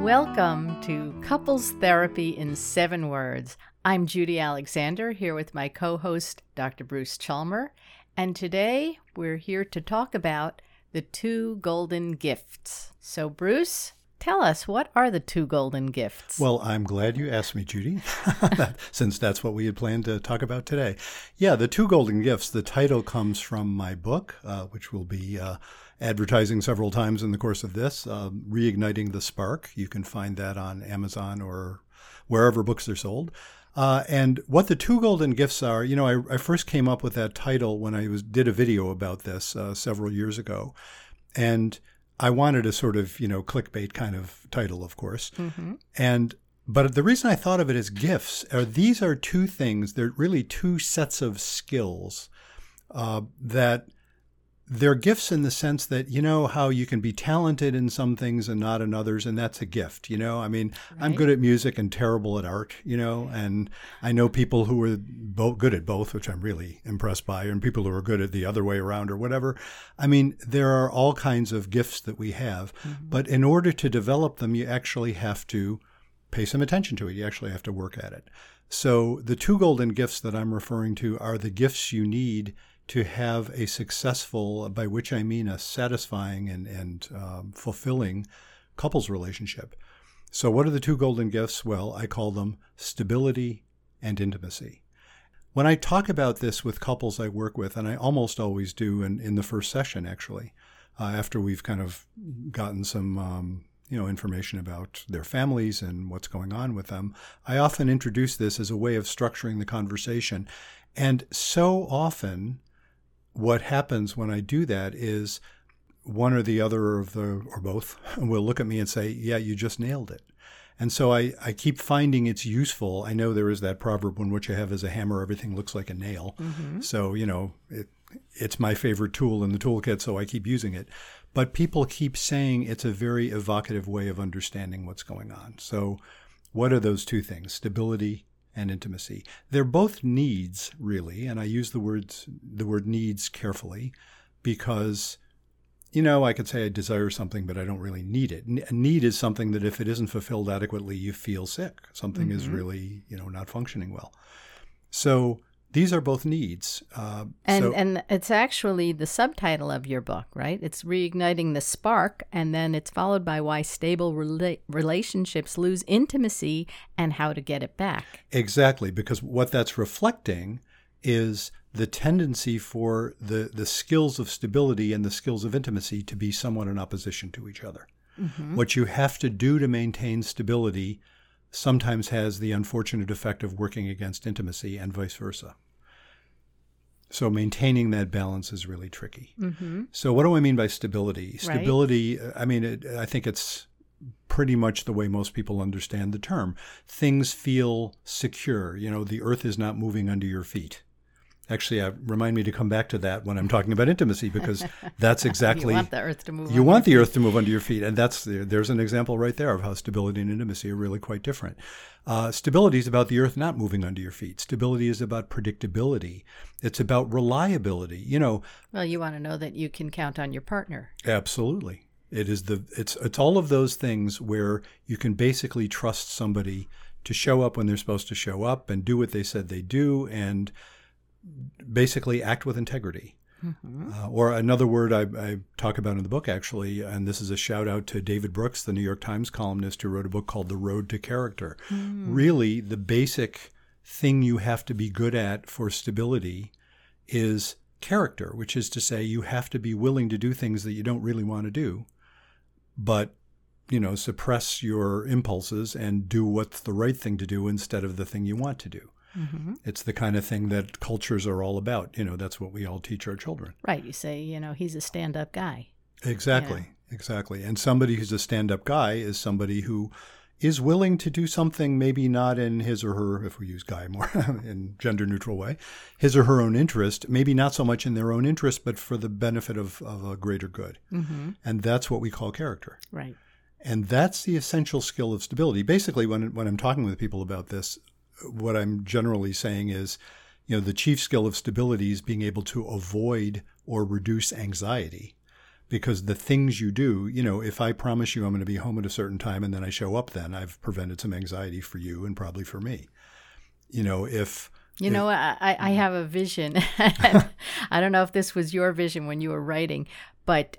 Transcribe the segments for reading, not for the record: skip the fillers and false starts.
Welcome to Couples Therapy in 7 Words. I'm Judy Alexander, here with my co-host, Dr. Bruce Chalmer, and today we're here to talk about the 2 golden gifts. So, Bruce, tell us, what are the 2 golden gifts? Well, I'm glad you asked me, Judy, since that's what we had planned to talk about today. Yeah, the 2 golden gifts, the title comes from my book, which will be advertising several times in the course of this, Reigniting the Spark. You can find that on Amazon or wherever books are sold. And what the 2 golden gifts are, I first came up with that title when I did a video about this several years ago. And I wanted a sort of, clickbait kind of title, of course. Mm-hmm. But the reason I thought of it as gifts are these are 2 things. They're really 2 sets of skills that they're gifts in the sense that, how you can be talented in some things and not in others, and that's a gift, Right. I'm good at music and terrible at art, and I know people who are good at both, which I'm really impressed by, and people who are good at the other way around or whatever. There are all kinds of gifts that we have, mm-hmm. but in order to develop them, you actually have to pay some attention to it. You actually have to work at it. So the 2 golden gifts that I'm referring to are the gifts you need to have a successful, by which I mean a satisfying and fulfilling couples relationship. So what are the 2 golden gifts? Well, I call them stability and intimacy. When I talk about this with couples I work with, and I almost always do in the first session, actually, after we've kind of gotten some information about their families and what's going on with them, I often introduce this as a way of structuring the conversation. And so often, what happens when I do that is one or the other or both will look at me and say, yeah, you just nailed it. And so I keep finding it's useful. I know there is that proverb, when what you have is a hammer, everything looks like a nail. Mm-hmm. So, it's my favorite tool in the toolkit, so I keep using it. But people keep saying it's a very evocative way of understanding what's going on. So what are those 2 things? Stability and intimacy. They're both needs, really, and I use the word needs carefully because, I could say I desire something, but I don't really need it. A need is something that if it isn't fulfilled adequately, you feel sick. Something mm-hmm. is really, not functioning well. So these are both needs. And it's actually the subtitle of your book, right? It's Reigniting the Spark, and then it's followed by Why Stable Relationships Lose Intimacy and How to Get It Back. Exactly, because what that's reflecting is the tendency for the skills of stability and the skills of intimacy to be somewhat in opposition to each other. Mm-hmm. What you have to do to maintain stability sometimes has the unfortunate effect of working against intimacy and vice versa. So maintaining that balance is really tricky. Mm-hmm. So what do I mean by stability? Stability, right. I think it's pretty much the way most people understand the term. Things feel secure. The earth is not moving under your feet. Actually, remind me to come back to that when I'm talking about intimacy, because that's exactly... You want the earth to move earth to move under your feet. And there's an example right there of how stability and intimacy are really quite different. Stability is about the earth not moving under your feet. Stability is about predictability. It's about reliability. Well, you want to know that you can count on your partner. Absolutely. It's all of those things where you can basically trust somebody to show up when they're supposed to show up and do what they said they do and basically act with integrity. Mm-hmm. Or another word I talk about in the book, actually, and this is a shout out to David Brooks, the New York Times columnist who wrote a book called The Road to Character. Mm. Really, the basic thing you have to be good at for stability is character, which is to say you have to be willing to do things that you don't really want to do, but suppress your impulses and do what's the right thing to do instead of the thing you want to do. Mm-hmm. It's the kind of thing that cultures are all about. That's what we all teach our children. Right. You say, he's a stand-up guy. Exactly. Exactly. And somebody who's a stand-up guy is somebody who is willing to do something maybe not in his or her, if we use guy more in gender-neutral way, his or her own interest, maybe not so much in their own interest, but for the benefit of a greater good. Mm-hmm. And that's what we call character. Right. And that's the essential skill of stability. Basically, when I'm talking with people about this, what I'm generally saying is, the chief skill of stability is being able to avoid or reduce anxiety. because the things you do, if I promise you I'm going to be home at a certain time and then I show up then, I've prevented some anxiety for you and probably for me. I have a vision. I don't know if this was your vision when you were writing, but,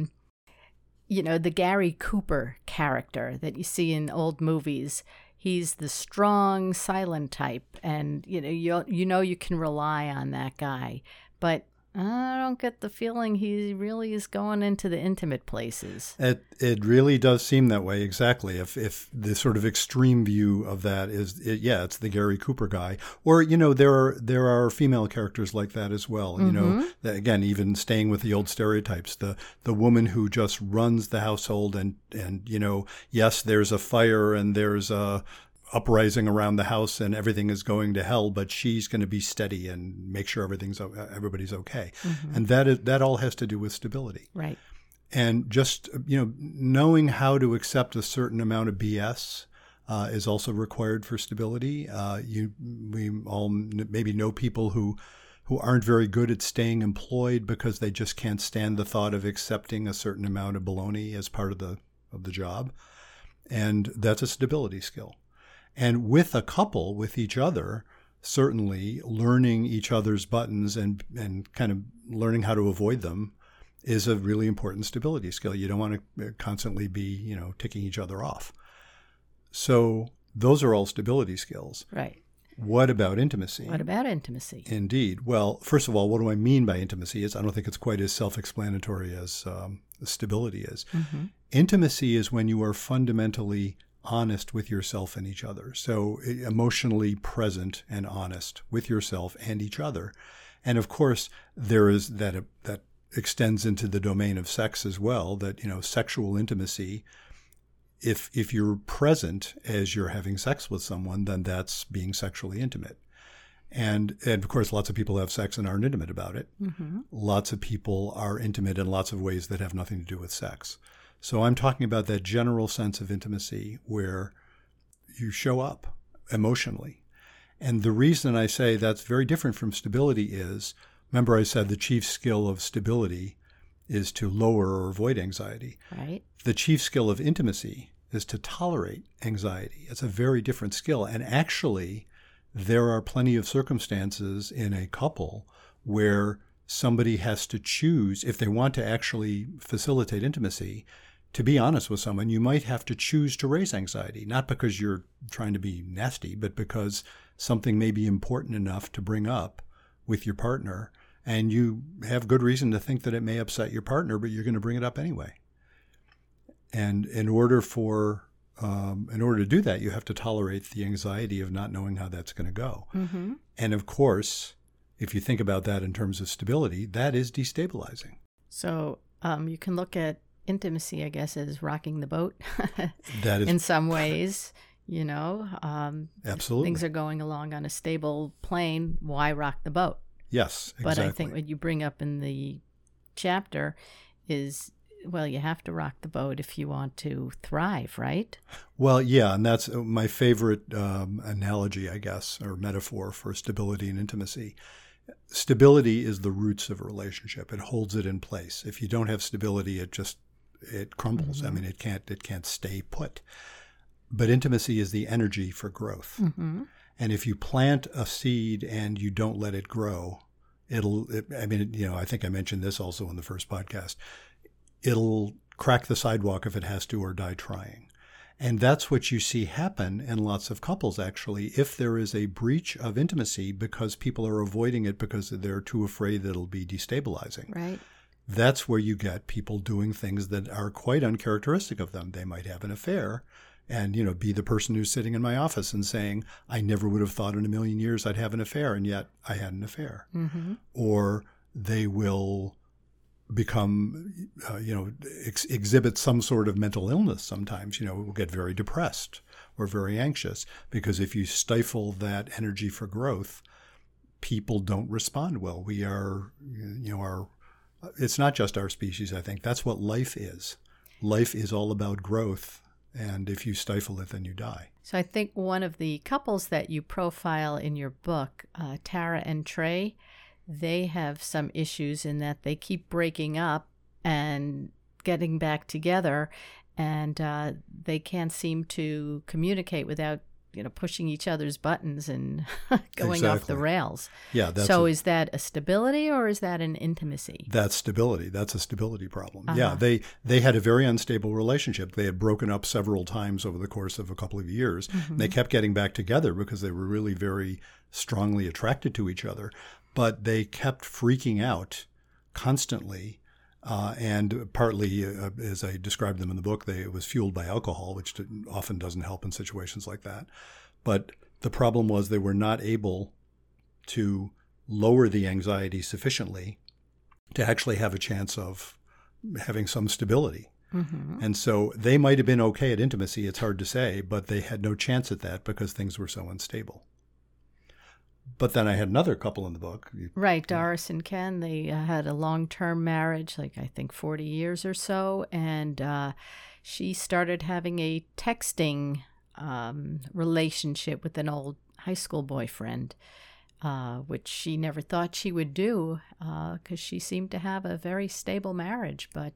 the Gary Cooper character that you see in old movies, he's the strong, silent type. And, you can rely on that guy. But I don't get the feeling he really is going into the intimate places. It really does seem that way, exactly. If the sort of extreme view of that is, it's the Gary Cooper guy. Or, there are female characters like that as well. That, again, even staying with the old stereotypes, the woman who just runs the household and yes, there's a fire and there's a uprising around the house and everything is going to hell, but she's going to be steady and make sure everybody's okay. And that all has to do with stability. Right. And just, knowing how to accept a certain amount of BS is also required for stability. We all maybe know people who aren't very good at staying employed because they just can't stand the thought of accepting a certain amount of baloney as part of the job. And that's a stability skill. And with a couple, with each other, certainly learning each other's buttons and kind of learning how to avoid them is a really important stability skill. You don't want to constantly be, ticking each other off. So those are all stability skills. Right. What about intimacy? What about intimacy? Indeed. Well, first of all, what do I mean by intimacy? I don't think it's quite as self-explanatory as stability is. Intimacy is when you are fundamentally honest with yourself and each other. So emotionally present and honest with yourself and each other. And of course, there is that extends into the domain of sex as well, that, sexual intimacy, if you're present as you're having sex with someone, then that's being sexually intimate. And of course, lots of people have sex and aren't intimate about it. Lots of people are intimate in lots of ways that have nothing to do with sex. So I'm talking about that general sense of intimacy where you show up emotionally. And the reason I say that's very different from stability is, remember I said the chief skill of stability is to lower or avoid anxiety. Right. The chief skill of intimacy is to tolerate anxiety. It's a very different skill. And actually, there are plenty of circumstances in a couple where somebody has to choose, if they want to actually facilitate intimacy, to be honest with someone, you might have to choose to raise anxiety, not because you're trying to be nasty, but because something may be important enough to bring up with your partner, and you have good reason to think that it may upset your partner, but you're going to bring it up anyway. And in order to do that, you have to tolerate the anxiety of not knowing how that's going to go. And of course, if you think about that in terms of stability, that is destabilizing. So you can look at intimacy, I guess, as rocking the boat. That is, in some ways, absolutely. Things are going along on a stable plane. Why rock the boat? Yes, exactly. But I think what you bring up in the chapter is, well, you have to rock the boat if you want to thrive, right? Well, yeah, and that's my favorite analogy, I guess, or metaphor for stability and intimacy. Stability is the roots of a relationship. It holds it in place. If you don't have stability, it crumbles. I mean, it can't stay put. But intimacy is the energy for growth. And if you plant a seed and you don't let it grow, I think I mentioned this also in the first podcast, it'll crack the sidewalk if it has to or die trying. And that's what you see happen in lots of couples, actually, if there is a breach of intimacy because people are avoiding it because they're too afraid that it'll be destabilizing. Right. That's where you get people doing things that are quite uncharacteristic of them. They might have an affair and, be the person who's sitting in my office and saying, I never would have thought in a million years I'd have an affair, and yet I had an affair. Or they will become, exhibit some sort of mental illness sometimes, will get very depressed or very anxious, because if you stifle that energy for growth, people don't respond well. We are, it's not just our species, I think. That's what life is. Life is all about growth. And if you stifle it, then you die. So I think one of the couples that you profile in your book, Tara and Trey, they have some issues in that they keep breaking up, and getting back together, and they can't seem to communicate without pushing each other's buttons and going off the rails. Yeah. Is that a stability or is that an intimacy? That's stability. That's a stability problem. Yeah. They had a very unstable relationship. They had broken up several times over the course of a couple of years. Mm-hmm. They kept getting back together because they were really very strongly attracted to each other. But they kept freaking out constantly. And partly, as I described them in the book, it was fueled by alcohol, which often doesn't help in situations like that. But the problem was they were not able to lower the anxiety sufficiently to actually have a chance of having some stability. Mm-hmm. And so they might have been okay at intimacy, it's hard to say, but they had no chance at that because things were so unstable. But then I had another couple in the book. Right, Doris and Ken, they had a long-term marriage, like I think 40 years or so, and she started having a texting relationship with an old high school boyfriend, which she never thought she would do because she seemed to have a very stable marriage. But,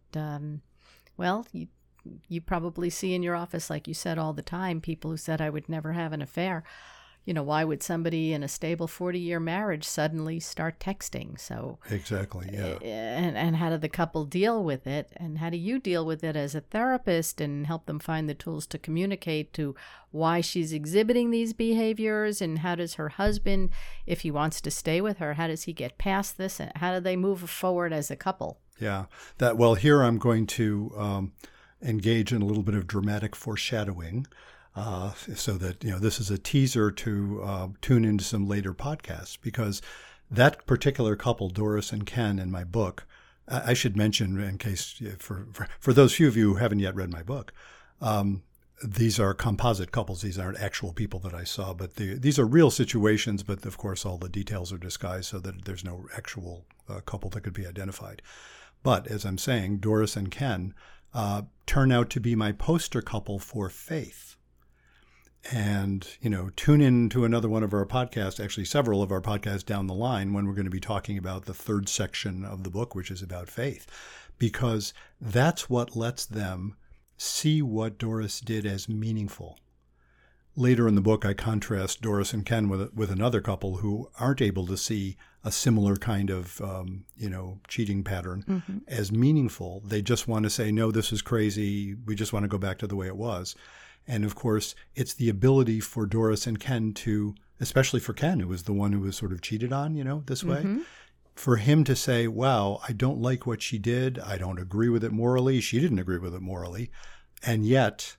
you probably see in your office, like you said all the time, people who said, I would never have an affair. Why would somebody in a stable 40-year marriage suddenly start texting? So exactly, yeah. And how did the couple deal with it? And how do you deal with it as a therapist and help them find the tools to communicate to why she's exhibiting these behaviors? And how does her husband, if he wants to stay with her, how does he get past this? And how do they move forward as a couple? Yeah, here I'm going to engage in a little bit of dramatic foreshadowing. So that, this is a teaser to tune into some later podcasts, because that particular couple, Doris and Ken, in my book, I should mention in case for those few of you who haven't yet read my book, these are composite couples. These aren't actual people that I saw, but these are real situations. But of course, all the details are disguised so that there's no actual couple that could be identified. But as I'm saying, Doris and Ken turn out to be my poster couple for faith. And, tune in to another one of our podcasts, actually several of our podcasts down the line, when we're going to be talking about the third section of the book, which is about faith, because that's what lets them see what Doris did as meaningful. Later in the book, I contrast Doris and Ken with another couple who aren't able to see a similar kind of, cheating pattern as meaningful. They just want to say, no, this is crazy. We just want to go back to the way it was. And of course, it's the ability for Doris and Ken to, especially for Ken, who was the one who was sort of cheated on, this way, for him to say, wow, I don't like what she did. I don't agree with it morally. She didn't agree with it morally. And yet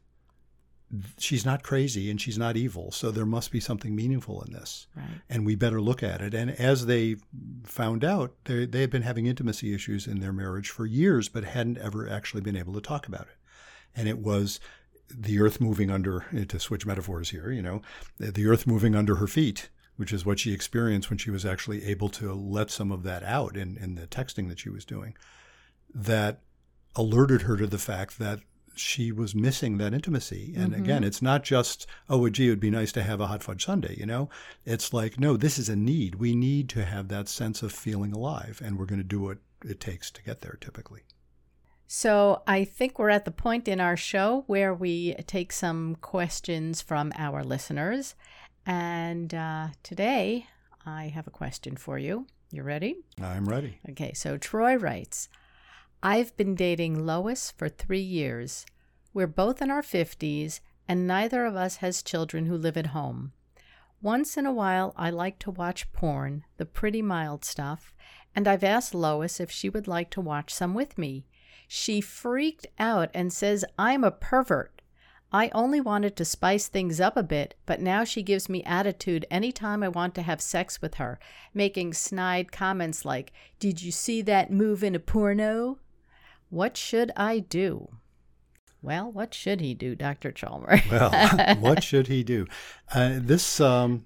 she's not crazy and she's not evil. So there must be something meaningful in this. Right. And we better look at it. And as they found out, they had been having intimacy issues in their marriage for years, but hadn't ever actually been able to talk about it. And it was the earth moving under, to switch metaphors here, the earth moving under her feet, which is what she experienced when she was actually able to let some of that out in the texting that she was doing, that alerted her to the fact that she was missing that intimacy. And again, it's not just, oh, gee, it would be nice to have a hot fudge sundae, It's like, no, this is a need. We need to have that sense of feeling alive, and we're going to do what it takes to get there typically. So I think we're at the point in our show where we take some questions from our listeners. And today I have a question for you. You ready? I'm ready. Okay, so Troy writes, I've been dating Lois for 3 years. We're both in our 50s, and neither of us has children who live at home. Once in a while, I like to watch porn, the pretty mild stuff, and I've asked Lois if she would like to watch some with me. She freaked out and says I'm a pervert. I only wanted to spice things up a bit, but now she gives me attitude anytime I want to have sex with her, making snide comments like, "Did you see that move in a porno?" What should I do? Well, what should he do, Dr. Chalmer? Well, what should he do? This,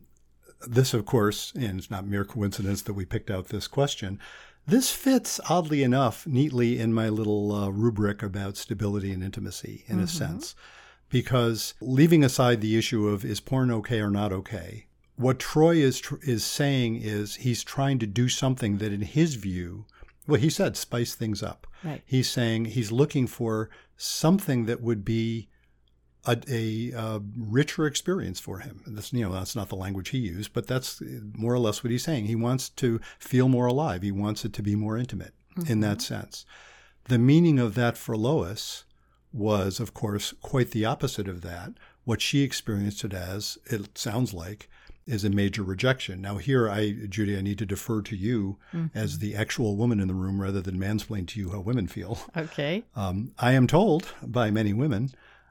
of course, and it's not mere coincidence that we picked out this question, this fits, oddly enough, neatly in my little rubric about stability and intimacy, in a sense. Because leaving aside the issue of is porn okay or not okay, what Troy is saying is he's trying to do something that in his view well, he said spice things up. Right. He's saying he's looking for something that would be a richer experience for him. That's, that's not the language he used, but that's more or less what he's saying. He wants to feel more alive. He wants it to be more intimate in that sense. The meaning of that for Lois was, of course, quite the opposite of that. What she experienced it as, it sounds like, is a major rejection. Now here, Judy, I need to defer to you as the actual woman in the room rather than mansplain to you how women feel. Okay. I am told by many women,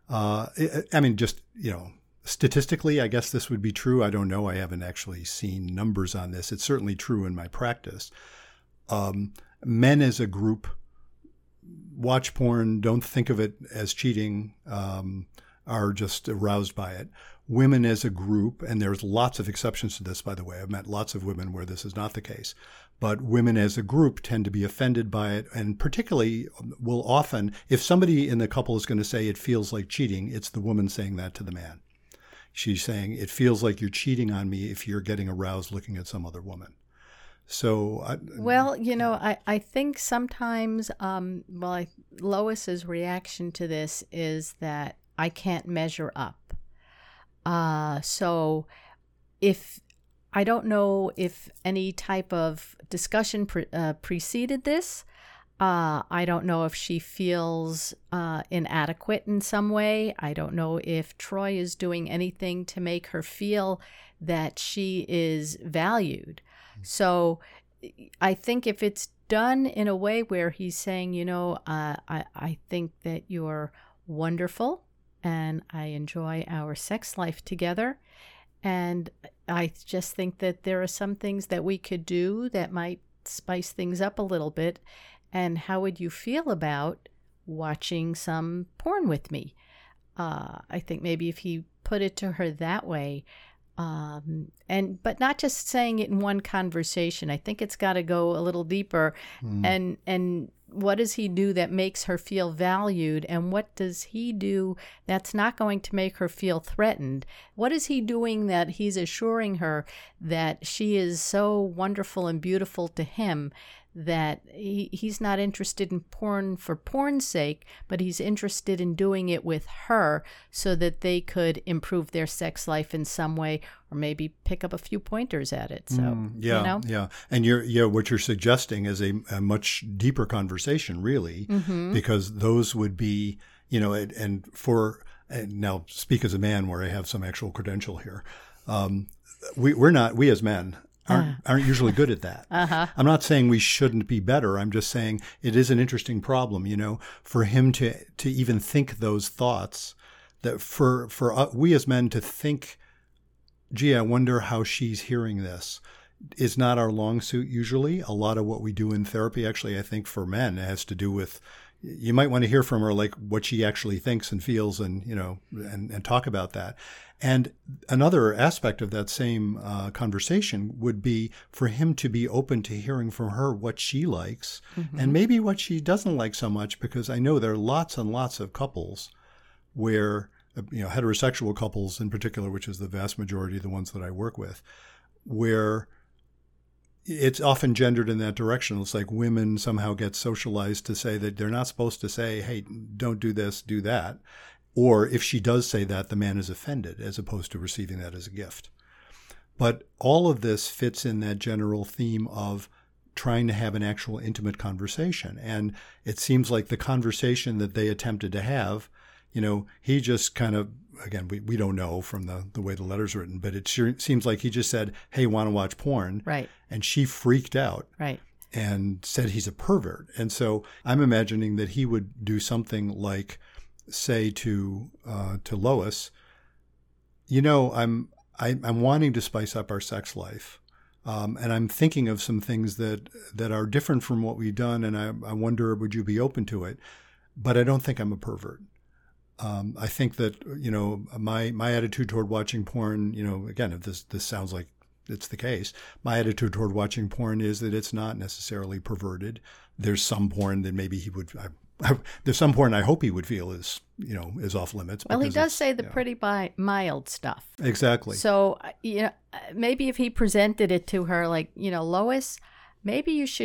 statistically, I guess this would be true. I don't know. I haven't actually seen numbers on this. It's certainly true in my practice. Men as a group watch porn, don't think of it as cheating, are just aroused by it. Women as a group, and there's lots of exceptions to this, by the way. I've met lots of women where this is not the case. But women as a group tend to be offended by it, and particularly will often, if somebody in the couple is going to say it feels like cheating, it's the woman saying that to the man. She's saying, it feels like you're cheating on me if you're getting aroused looking at some other woman. So, I think sometimes, Lois's reaction to this is that I can't measure up. So if I don't know if any type of discussion preceded this, I don't know if she feels inadequate in some way. I don't know if Troy is doing anything to make her feel that she is valued. So I think if it's done in a way where he's saying, I think that you're wonderful and I enjoy our sex life together. And I just think that there are some things that we could do that might spice things up a little bit. And how would you feel about watching some porn with me? I think maybe if he put it to her that way, but not just saying it in one conversation. I think it's got to go a little deeper. And what does he do that makes her feel valued? And what does he do that's not going to make her feel threatened? What is he doing that he's assuring her that she is so wonderful and beautiful to him that he's not interested in porn for porn's sake, but he's interested in doing it with her so that they could improve their sex life in some way, or maybe pick up a few pointers at it. So, yeah. And what you're suggesting is a much deeper conversation, really, because those would be, and now speak as a man where I have some actual credential here. We as men aren't usually good at that. I'm not saying we shouldn't be better. I'm just saying it is an interesting problem, for him to even think those thoughts, that for we as men to think, gee, I wonder how she's hearing this, is not our long suit usually. A lot of what we do in therapy, actually, I think for men, has to do with, you might want to hear from her like what she actually thinks and feels, and and talk about that. And another aspect of that same conversation would be for him to be open to hearing from her what she likes and maybe what she doesn't like so much, because I know there are lots and lots of couples where, heterosexual couples in particular, which is the vast majority of the ones that I work with, where it's often gendered in that direction. It's like women somehow get socialized to say that they're not supposed to say, hey, don't do this, do that. Or if she does say that, the man is offended, as opposed to receiving that as a gift. But all of this fits in that general theme of trying to have an actual intimate conversation. And it seems like the conversation that they attempted to have, he just kind of, again, we don't know from the way the letter's written, but it sure seems like he just said, hey, want to watch porn? Right. And she freaked out. Right. And said he's a pervert. And so I'm imagining that he would do something like say to Lois, I'm wanting to spice up our sex life. And I'm thinking of some things that are different from what we've done. And I wonder, would you be open to it? But I don't think I'm a pervert. I think that, my attitude toward watching porn, again, if this sounds like it's the case, my attitude toward watching porn is that it's not necessarily perverted. There's some porn that maybe he would, there's some porn I hope he would feel is off limits. Well, he does say the pretty mild stuff. Exactly. So, maybe if he presented it to her like, Lois, maybe you should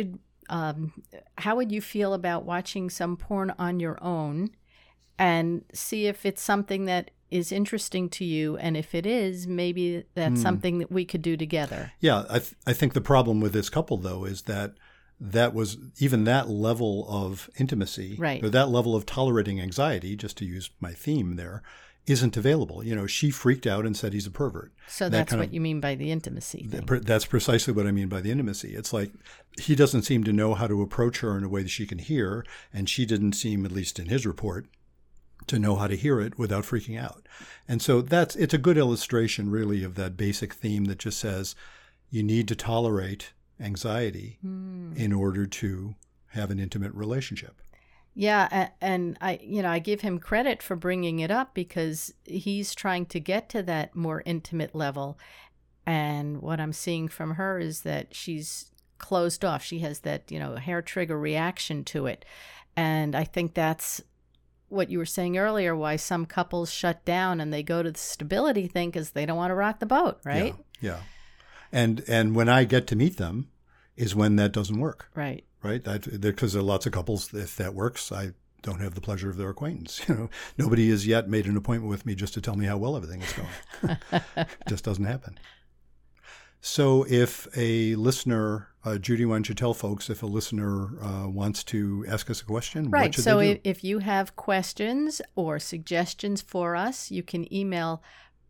how would you feel about watching some porn on your own and see if it's something that is interesting to you, and if it is, maybe that's something that we could do together. Yeah, I think the problem with this couple, though, is that was even that level of intimacy, right, or that level of tolerating anxiety, just to use my theme there, isn't available. She freaked out and said he's a pervert. So that's what you mean by the intimacy thing. That's precisely what I mean by the intimacy. It's like he doesn't seem to know how to approach her in a way that she can hear, and she didn't seem, at least in his report, to know how to hear it without freaking out. And so it's a good illustration, really, of that basic theme that just says you need to tolerate anxiety in order to have an intimate relationship. Yeah, and I give him credit for bringing it up because he's trying to get to that more intimate level. And what I'm seeing from her is that she's closed off. She has that, hair trigger reaction to it. And I think that's what you were saying earlier, why some couples shut down and they go to the stability thing because they don't want to rock the boat, right? Yeah. And when I get to meet them is when that doesn't work. Right. Right? Because there are lots of couples, if that works, I don't have the pleasure of their acquaintance. Nobody has yet made an appointment with me just to tell me how well everything is going. It just doesn't happen. So if a listener, Judy, why don't you tell folks if a listener wants to ask us a question, right. What should so they do? If you have questions or suggestions for us, you can email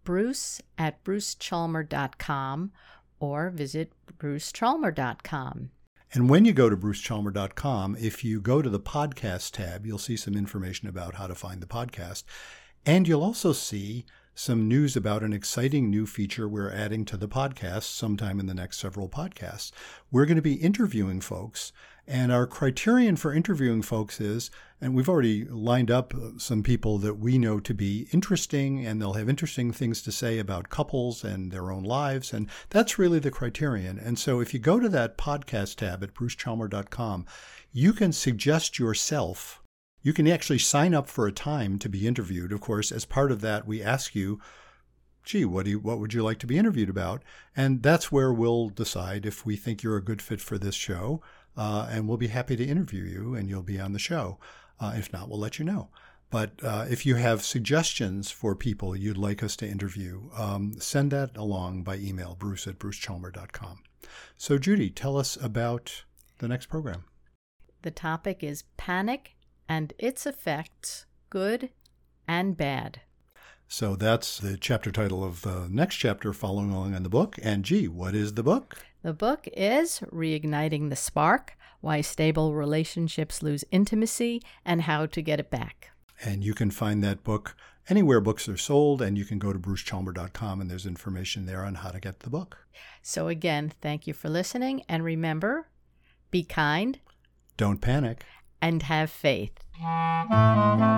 bruce@brucechalmer.com or visit brucechalmer.com. And when you go to brucechalmer.com, if you go to the podcast tab, you'll see some information about how to find the podcast. And you'll also see some news about an exciting new feature we're adding to the podcast sometime in the next several podcasts. We're going to be interviewing folks, and our criterion for interviewing folks is, and we've already lined up some people that we know to be interesting, and they'll have interesting things to say about couples and their own lives, and that's really the criterion. And so if you go to that podcast tab at brucechalmer.com, you can suggest yourself. You can actually sign up for a time to be interviewed. Of course, as part of that, we ask you, gee, what would you like to be interviewed about? And that's where we'll decide if we think you're a good fit for this show. And we'll be happy to interview you and you'll be on the show. If not, we'll let you know. But if you have suggestions for people you'd like us to interview, send that along by email, bruce@brucechalmer.com. So, Judy, tell us about the next program. The topic is panic and its effects, good and bad. So that's the chapter title of the next chapter following along in the book. And gee, what is the book? The book is Reigniting the Spark, Why Stable Relationships Lose Intimacy and How to Get It Back. And you can find that book anywhere books are sold, and you can go to brucechalmer.com and there's information there on how to get the book. So again, thank you for listening. And remember, be kind. Don't panic. And have faith.